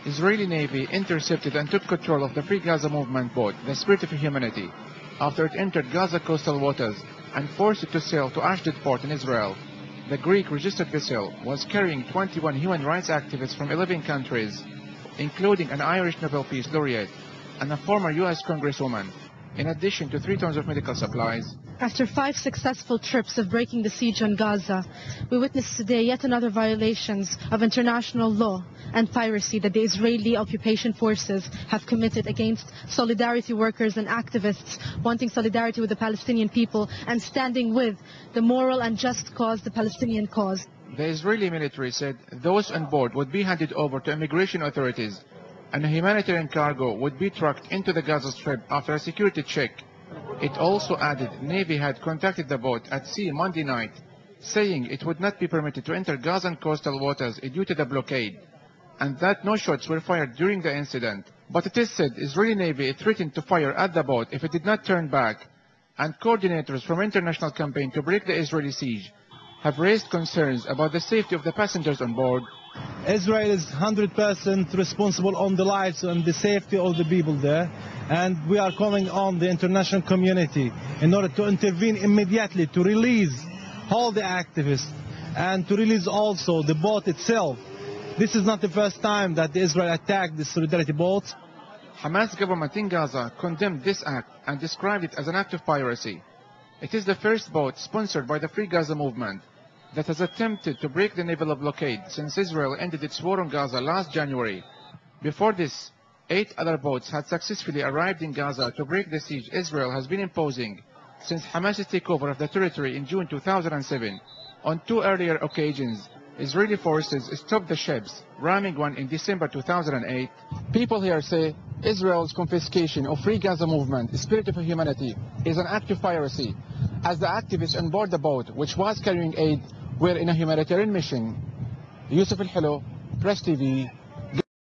Israeli Navy intercepted and took control of the Free Gaza Movement boat, the Spirit of Humanity, after it entered Gaza coastal waters and forced it to sail to Ashdod port in Israel. The Greek registered vessel was carrying 21 human rights activists from 11 countries, including an Irish Nobel Peace Laureate and a former U.S. Congresswoman, in addition to 3 tons of medical supplies. After 5 successful trips of breaking the siege on Gaza, we witnessed today yet another violations of international law and piracy that the Israeli occupation forces have committed against solidarity workers and activists wanting solidarity with the Palestinian people and standing with the moral and just cause, the Palestinian cause. The Israeli military said those on board would be handed over to immigration authorities and a humanitarian cargo would be trucked into the Gaza Strip after a security check. It also added Navy had contacted the boat at sea Monday night, saying it would not be permitted to enter Gazan coastal waters due to the blockade, and that no shots were fired during the incident. But it is said Israeli Navy threatened to fire at the boat if it did not turn back, and coordinators from international campaign to break the Israeli siege have raised concerns about the safety of the passengers on board. Israel is 100% responsible on the lives and the safety of the people there, and we are calling on the international community in order to intervene immediately to release all the activists and to release also the boat itself. This is not the first time that Israel attacked the solidarity boats. Hamas government in Gaza condemned this act and described it as an act of piracy. It is the first boat sponsored by the Free Gaza movement that has attempted to break the naval blockade since Israel ended its war on Gaza last January. Before this, 8 other boats had successfully arrived in Gaza to break the siege Israel has been imposing since Hamas's takeover of the territory in June 2007. On 2 earlier occasions, Israeli forces stopped the ships, ramming one in December 2008. People here say Israel's confiscation of Free Gaza Movement, Spirit of Humanity, is an act of piracy, as the activists on board the boat, which was carrying aid, were in a humanitarian mission. Yusuf Al-Hilo, Press TV,